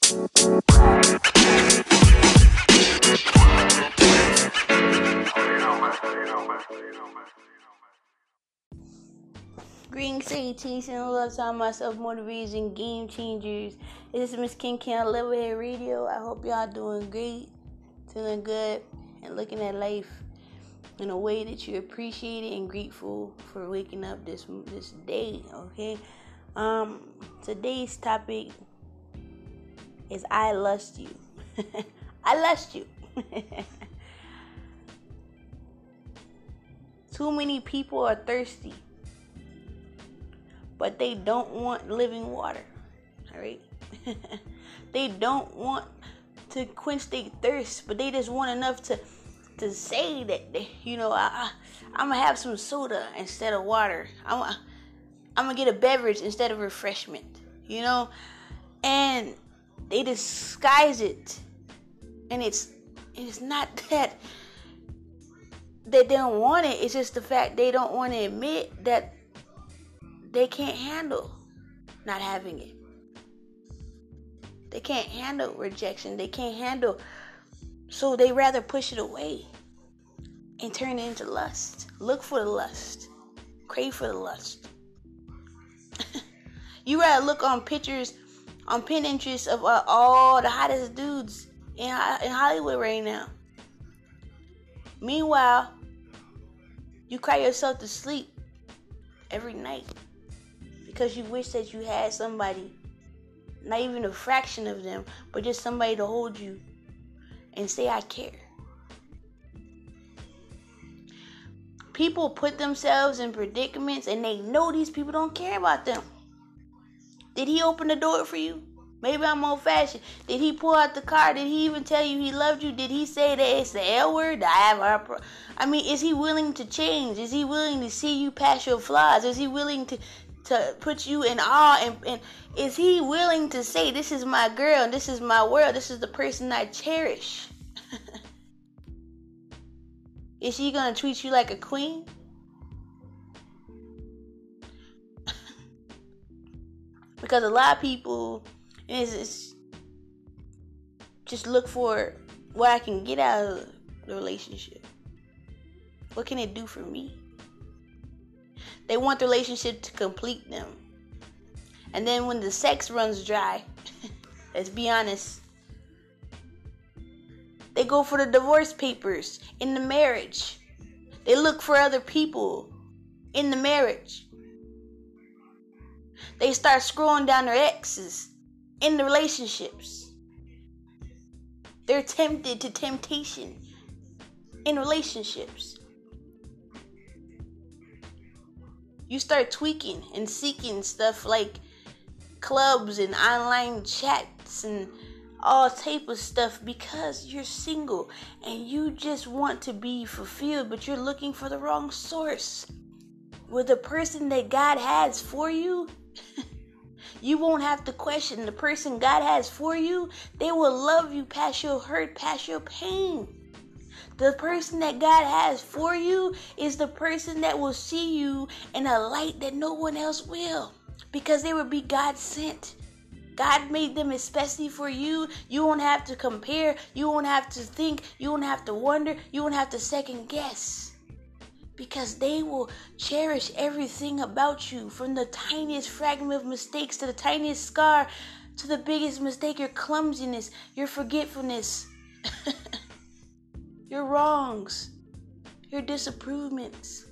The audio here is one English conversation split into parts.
Greetings, salutations, and love to all my self-motivators and game changers. This is Miss King King on Levelhead Radio. I hope y'all doing great, feeling good, and looking at life in a way that you appreciate it and grateful for waking up this day. Okay. Today's topic is I lust you. I lust you. Too many people are thirsty, but they don't want living water. All right. They don't want to quench their thirst, but they just want enough to say that I'm gonna have some soda instead of water. I'm gonna get a beverage instead of refreshment. And they disguise it, and it's not that they don't want it. It's just the fact they don't want to admit that they can't handle not having it. They can't handle rejection. They can't handle, so they rather push it away and turn it into lust. Look for the lust. Crave for the lust. You rather look on pictures on Pinterest of all the hottest dudes in Hollywood right now. Meanwhile, you cry yourself to sleep every night because you wish that you had somebody, not even a fraction of them, but just somebody to hold you and say, I care. People put themselves in predicaments and they know these people don't care about them. Did he open the door for you? Maybe I'm old fashioned. Did he pull out the car? Did he even tell you he loved you? Did he say that it's the L word? Is he willing to change? Is he willing to see you past your flaws? Is he willing to put you in awe? And is he willing to say, this is my girl, and this is my world, this is the person I cherish? Is she going to treat you like a queen? Because a lot of people is just look for what I can get out of the relationship. What can it do for me? They want the relationship to complete them. And then when the sex runs dry, let's be honest, they go for the divorce papers in the marriage. They look for other people in the marriage. They start scrolling down their exes in the relationships. They're tempted to temptation in relationships. You start tweaking and seeking stuff like clubs and online chats and all type of stuff because you're single and you just want to be fulfilled, but you're looking for the wrong source. With the person that God has for you, you won't have to question the person God has for you. They will love you past your hurt, past your pain. The person that God has for you is the person that will see you in a light that no one else will, because they will be God sent. God made them especially for you. You won't have to compare. You won't have to think. You won't have to wonder. You won't have to second guess. Because they will cherish everything about you, from the tiniest fragment of mistakes to the tiniest scar to the biggest mistake, your clumsiness, your forgetfulness, your wrongs, your disapprovements.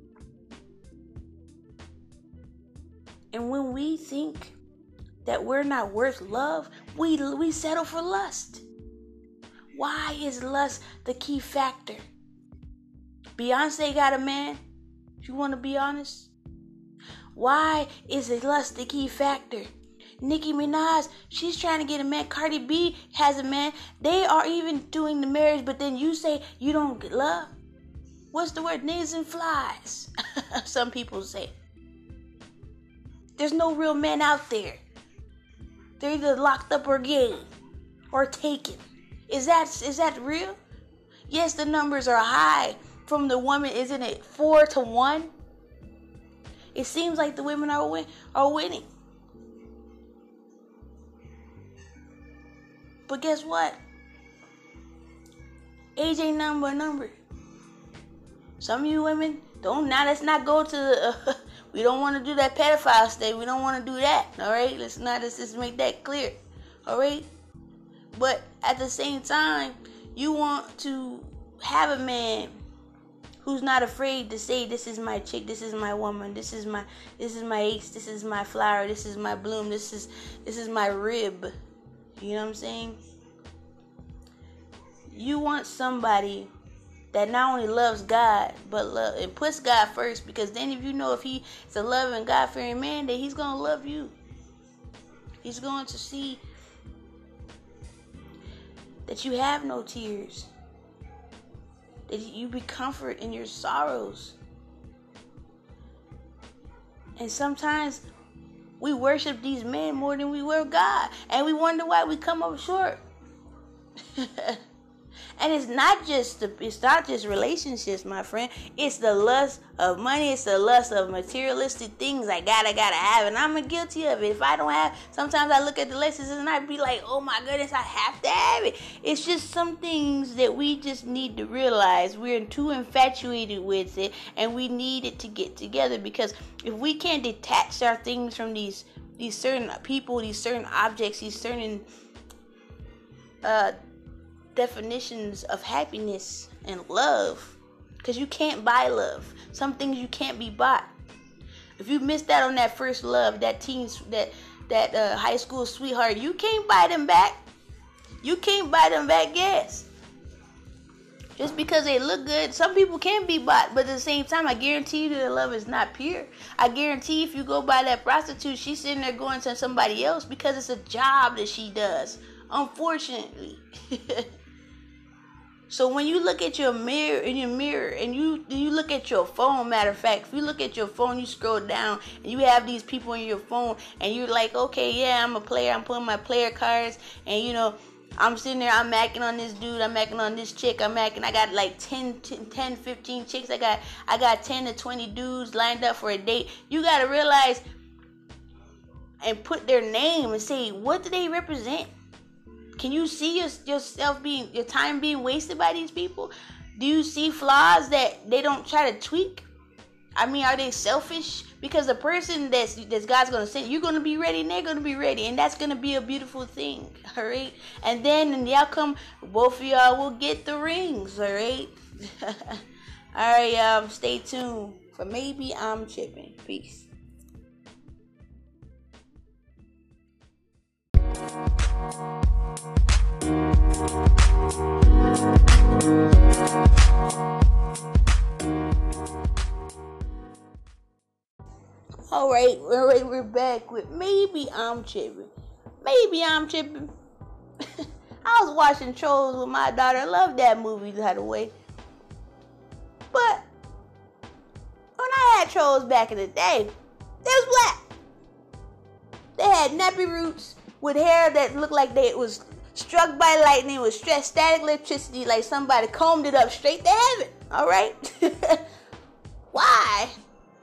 And when we think that we're not worth love, we settle for lust. Why is lust the key factor? Beyonce got a man, if you want to be honest. Why is lust the key factor? Nicki Minaj, she's trying to get a man. Cardi B has a man. They are even doing the marriage, but then you say you don't get love. What's the word? Niggas and flies. Some people say. There's no real men out there. They're either locked up or gay or taken. Is that real? Yes, the numbers are high from the woman. Isn't it 4-1? It seems like the women are winning. But guess what? Age ain't nothing but a number. Some of you women, let's not go to the, we don't want to do that pedophile state. We don't want to do that, all right? Let's just make that clear, all right? But at the same time, you want to have a man who's not afraid to say, this is my chick, this is my woman, this is my ace, this is my flower, this is my bloom, this is my rib. You know what I'm saying? You want somebody that not only loves God, but and puts God first, because then if he's a loving, God-fearing man, then he's going to love you. He's going to see that you have no tears, that you be comfort in your sorrows. And sometimes we worship these men more than we worship God, and we wonder why we come up short. And it's not just relationships, my friend. It's the lust of money. It's the lust of materialistic things. I gotta have, and I'm guilty of it. If I don't have, sometimes I look at the lists and I be like, oh my goodness, I have to have it. It's just some things that we just need to realize we're too infatuated with it, and we need it to get together. Because if we can't detach our things from these certain people, these certain objects, these certain definitions of happiness and love, because you can't buy love. Some things you can't be bought. If you missed out on that first love, that high school sweetheart, you can't buy them back. You can't buy them back, yes. Just because they look good, some people can be bought, but at the same time, I guarantee you that the love is not pure. I guarantee if you go by that prostitute, she's sitting there going to somebody else because it's a job that she does, unfortunately. So when you look at your mirror, and you look at your phone, matter of fact, if you look at your phone, you scroll down, and you have these people in your phone, and you're like, okay, yeah, I'm a player, I'm putting my player cards, and I'm sitting there, I'm macking on this dude, I'm macking on this chick, I got like 10, 15 chicks, I got 10 to 20 dudes lined up for a date. You gotta realize and put their name and say, what do they represent? Can you see your time being wasted by these people? Do you see flaws that they don't try to tweak? I mean, are they selfish? Because the person that God's going to send, you're going to be ready and they're going to be ready. And that's going to be a beautiful thing, all right? And then in the outcome, both of y'all will get the rings, all right? All right, y'all, stay tuned for Maybe I'm Tripping. Peace. All right, we're back with Maybe I'm Tripping. Maybe I'm tripping. I was watching Trolls with my daughter. I love that movie, by the way. But when I had Trolls back in the day, they was black. They had nappy roots with hair that looked like they was struck by lightning with static electricity, like somebody combed it up straight to heaven. All right? Why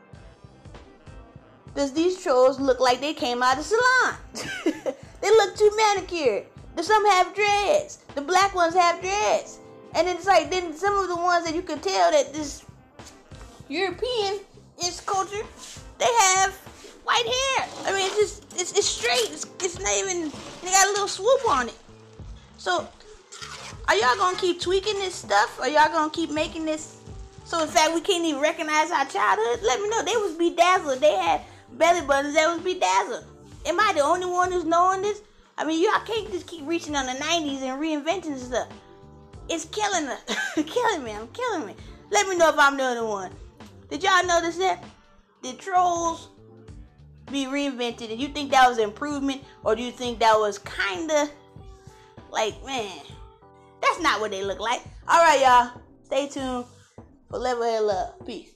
does these trolls look like they came out of the salon? They look too manicured. Some have dreads. The black ones have dreads. And it's like, then some of the ones that you can tell that this European culture, they have white hair. I mean, it's straight. It's not even, they got a little swoop on it. So, are y'all gonna keep tweaking this stuff? Are y'all gonna keep making this? So, in fact, we can't even recognize our childhood? Let me know. They was bedazzled. They had belly buttons that was bedazzled. Am I the only one who's knowing this? I mean, y'all can't just keep reaching on the 90s and reinventing stuff. It's killing us. Killing me. I'm killing me. Let me know if I'm the only one. Did y'all notice that? Did trolls be reinvented? And you think that was an improvement? Or do you think that was kind of like, man, that's not what they look like. All right, y'all. Stay tuned for Level Head Love. Peace.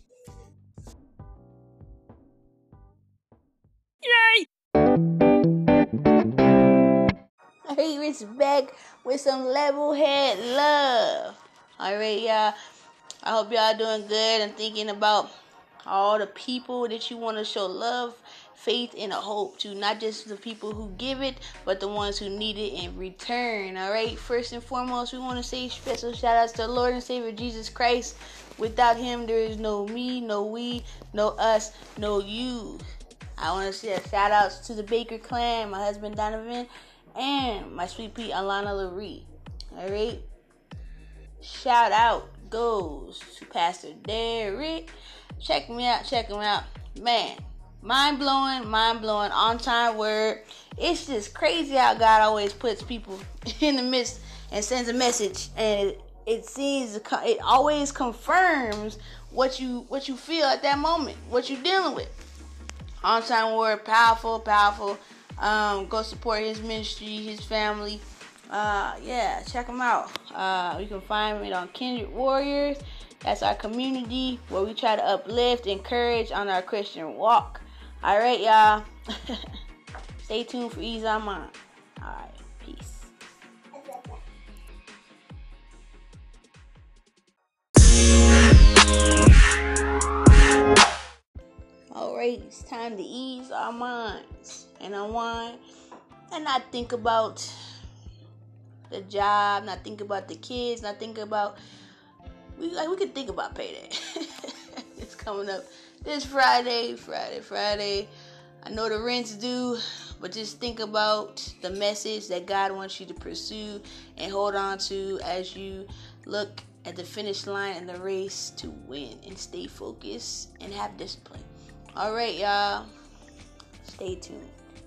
Yay! Hey, Rich back with some Level Head Love. All right, y'all. I hope y'all doing good and thinking about all the people that you want to show love faith and a hope to not just the people who give it, but the ones who need it in return. All right. First and foremost, we want to say special shout outs to Lord and Savior Jesus Christ. Without him, there is no me, no we, no us, no you. I want to say shout outs to the Baker clan, my husband Donovan, and my sweet pea Alana Laree. All right. Shout out goes to Pastor Derek. Check him out. Man, mind blowing, on time word. It's just crazy how God always puts people in the midst and sends a message, and it always confirms what you feel at that moment, what you're dealing with. On time word, powerful. Go support his ministry, his family. Check them out. You can find me on Kindred Warriors. That's our community where we try to uplift, encourage on our Christian walk. All right, y'all. Stay tuned for Ease on Mine. All right, peace. All right, it's time to ease our minds and unwind and not think about the job, not think about the kids, not think about we could think about payday. It's coming up this Friday. I know the rent's due, but just think about the message that God wants you to pursue and hold on to as you look at the finish line in the race to win, and stay focused and have discipline. All right, y'all. Stay tuned.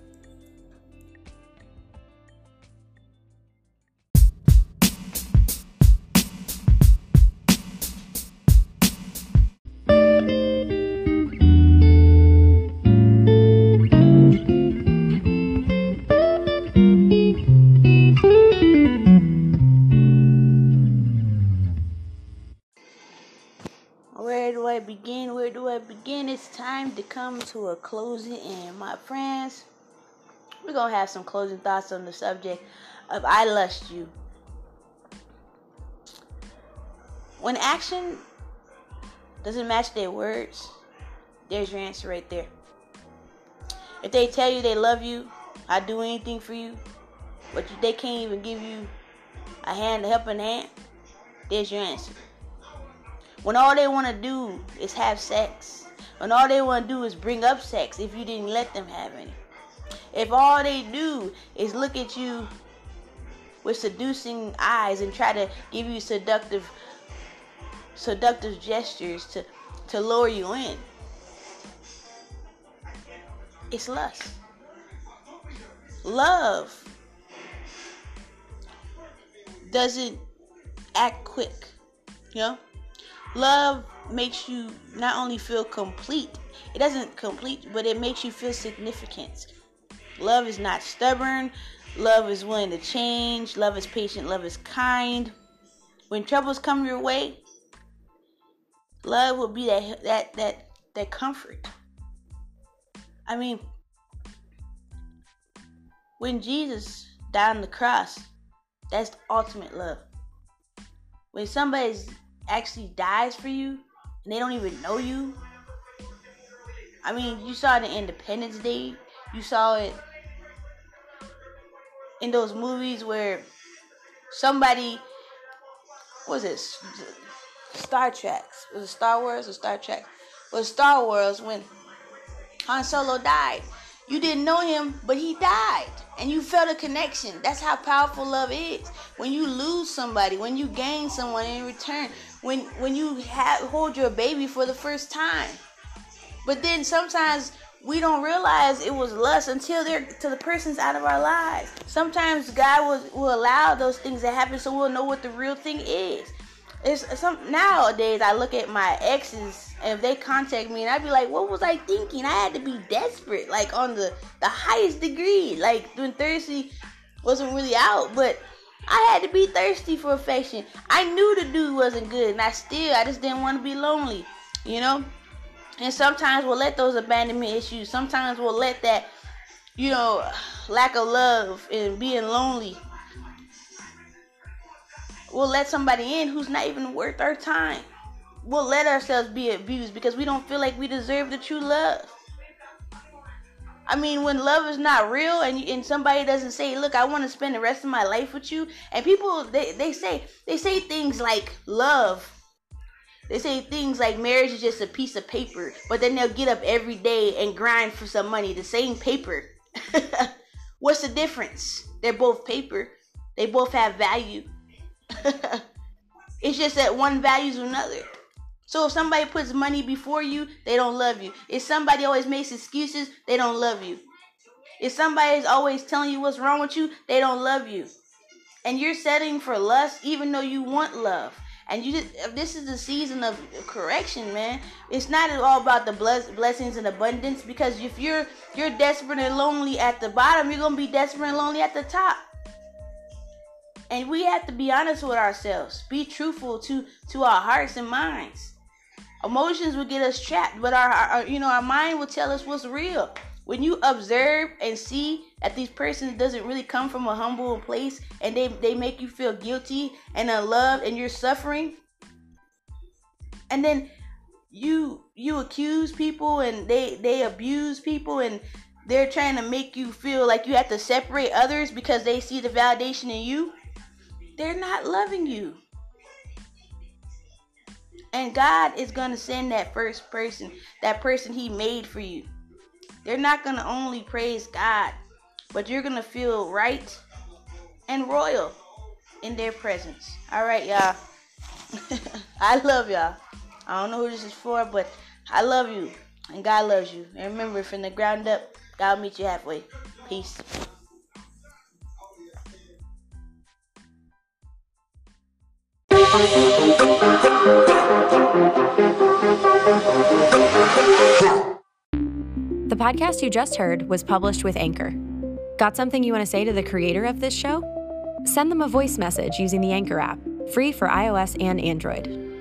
Where do I begin? It's time to come to a closing, and my friends, we're going to have some closing thoughts on the subject of I Lust You. When action doesn't match their words, there's your answer right there. If they tell you they love you, I'd do anything for you, but they can't even give you a helping hand, there's your answer. When all they want to do is have sex, when all they want to do is bring up sex if you didn't let them have any, if all they do is look at you with seducing eyes and try to give you seductive gestures to lure you in, it's lust. Love doesn't act quick, you know? Love makes you not only feel complete, it doesn't complete, but it makes you feel significant. Love is not stubborn. Love is willing to change. Love is patient. Love is kind. When troubles come your way, love will be that comfort. I mean, when Jesus died on the cross, that's the ultimate love. When somebody's actually dies for you and they don't even know you. I mean, you saw it in Independence Day. You saw it in those movies where somebody, what was it? Star Trek. Was it Star Wars or Star Trek? It was Star Wars when Han Solo died. You didn't know him, but he died. And you felt a connection. That's how powerful love is. When you lose somebody, when you gain someone in return, when you hold your baby for the first time. But then sometimes we don't realize it was lust until the person's out of our lives. Sometimes God will allow those things to happen so we'll know what the real thing is. Nowadays I look at my exes, and if they contact me, and I'd be like, what was I thinking? I had to be desperate, like on the highest degree. Like when thirsty wasn't really out, but I had to be thirsty for affection. I knew the dude wasn't good, and I just didn't want to be lonely, you know? And sometimes we'll let those abandonment issues, sometimes we'll let that, lack of love and being lonely, we'll let somebody in who's not even worth our time. We'll let ourselves be abused because we don't feel like we deserve the true love. I mean, when love is not real and somebody doesn't say, look, I want to spend the rest of my life with you. And people, they say things like love. They say things like marriage is just a piece of paper. But then they'll get up every day and grind for some money. The same paper. What's the difference? They're both paper. They both have value. It's just that one values another. So if somebody puts money before you, they don't love you. If somebody always makes excuses, they don't love you. If somebody is always telling you what's wrong with you, they don't love you. And you're settling for lust even though you want love. And this is the season of correction, man. It's not all about the blessings and abundance, because if you're desperate and lonely at the bottom, you're going to be desperate and lonely at the top. And we have to be honest with ourselves. Be truthful to our hearts and minds. Emotions will get us trapped, but our mind will tell us what's real. When you observe and see that these persons doesn't really come from a humble place, and they make you feel guilty and unloved, and you're suffering, and then you accuse people and they abuse people, and they're trying to make you feel like you have to separate others because they see the validation in you, they're not loving you. And God is going to send that first person, that person he made for you. They're not going to only praise God, but you're going to feel right and royal in their presence. All right, y'all. I love y'all. I don't know who this is for, but I love you. And God loves you. And remember, from the ground up, God will meet you halfway. Peace. The podcast you just heard was published with Anchor. Got something you want to say to the creator of this show? Send them a voice message using the Anchor app, free for iOS and Android.